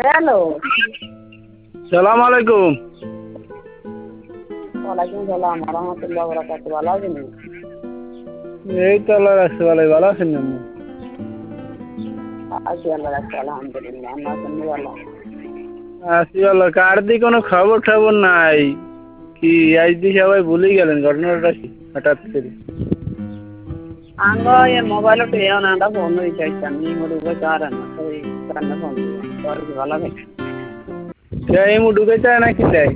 Hello. সালাম আলাইকুম। ওয়ালাইকুম সালাম রহমতুল্লাহ বরকাত। ভালো আছেন? এই তো আল্লাহ রাখছে ভালোই। ভালো আছেন না? আছি আল্লাহ রাখছে আলহামদুলিল্লাহ। আমরা আছেন ভালো? আছি ভালো। কার দি কোনো খবর টবর নাই। কি আজ দি সবাই ভুলেই গেলেন, ঘটনাটা কি হঠাৎ করে? আঙ্গ এ মোবাইল পেয়ে না ফোন রিচার্জ নি মুড়ুকে কারণ ওই কারণে ফোন দিলাম। তোর কি ভালো নেই? এই মু ঢুকে চায় না কি দেয়?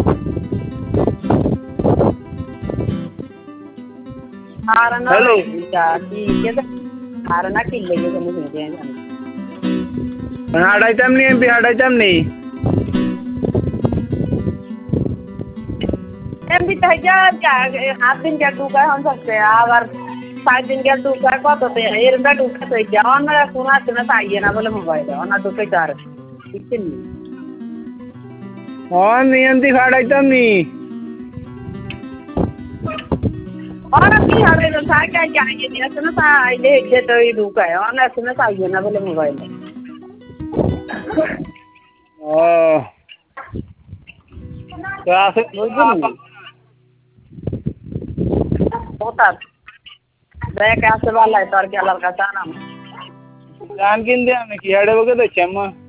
আর না হ্যালো। কি কেদে আর না কি লেগে গেল শুনতে জানি। হাঁটাইতাম নি এমপি, হাঁটাইতাম নি। এমপি তো যা 8 दिन क्या ढूका हम सकते हैं আবার 5 दिन क्या ढूका কততে এরটা ঢুকা তো যাও না কোন আছে না তাইয়ে না বলে মোবাইল না ঢুকে কার বুঝছেন নি? নিয়ন্তি হাঁটাইতাম নি। और अभी हमारे तो था क्या जाएंगे नहीं ऐसे ना था आइले जे तो ही रुका है और ऐसे ना चाहिए ना बोले मोबाइल ও তো আছে बुझली होता देख ऐसे वाला है तो और क्या लड़का था ना গান কিনতে আমি কি হাঁটে বকে দেখছি আম্মা।